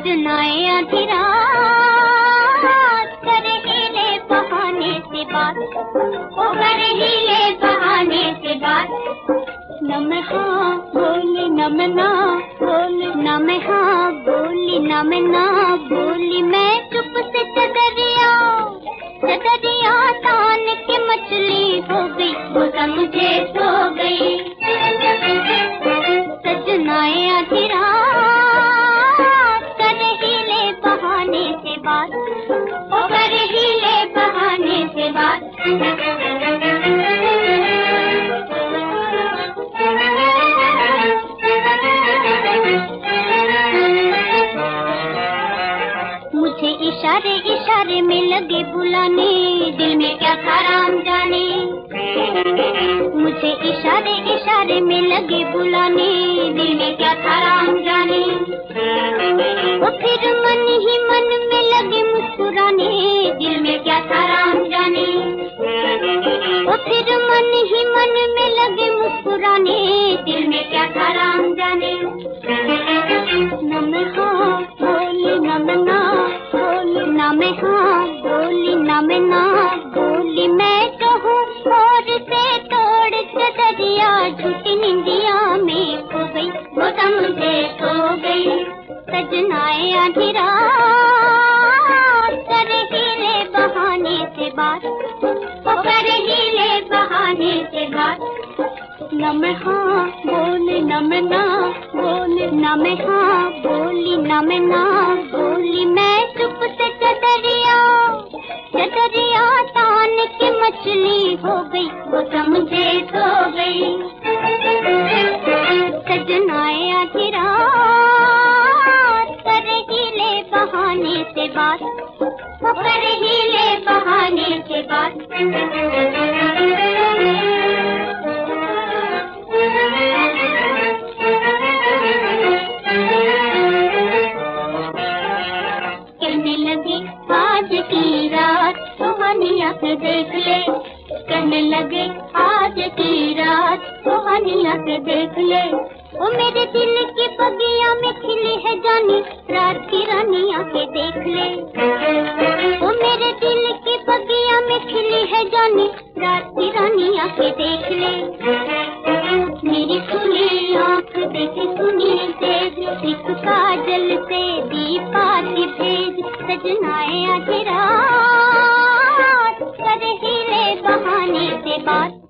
सजनाए आधी रात करे हीले बहाने से बात, वो करे हीले बहाने से बात। न मैं हाँ बोली न मैं ना बोली, न मैं हाँ बोली न मैं ना बोली, मैं चुप से चदरिया तान के मछली हो गई, वो समझे सो गई। सजनाए आधी रात करे हीले बहाने से बात, वो करे हीले बहाने से बात। मुझे इशारे इशारे में लगे बुलाने, दिल में क्या था राम जाने। मुझे इशारे इशारे में लगे बुलाने, दिल में क्या था राम जाने। वो फिर मन ही मन में लगे मुस्कुराने, दिल में क्या था राम जाने। वो फिर मन ही मन में लगे मुस्कुराने, दिल में क्या था राम जाने। न मैं हाँ बोली न मैं ना बोली, न मैं हाँ बोली न मैं ना बोली, मैं तो हूँ और से तोड़ चदरिया झूठी निंदिया में खो गई, वो समझे सो गई। सजनाए आधी रात करे हीले बहाने से बात, वो करे हीले बहाने से बात। न मैं हाँ बोली न मैं ना बोली, न मैं हाँ बोली न मैं ना बोली, मैं चुप से चदरिया तान के मछली हो गई, वो समझे सो गई। सजनाए आधी रात करे हीले बहाने से बात, वो करे हीले बहाने से बात। कहने लगे आज की रात सुहानी आंखें देख ले, कहने लगे आज की रात सुहानी आंखें देख ले। वो मेरे दिल की बगिया में खिली है जानी, रात की रानी आंखें देख ले। वो मेरे दिल की बगिया में खिली है जानी, रात की रानी आंखें देख ले। मेरी खुली आंख देखे सुनी तेज, एक काजल से दीपाती भेज। सजनाए आधी रात करे हीले बहाने से बात,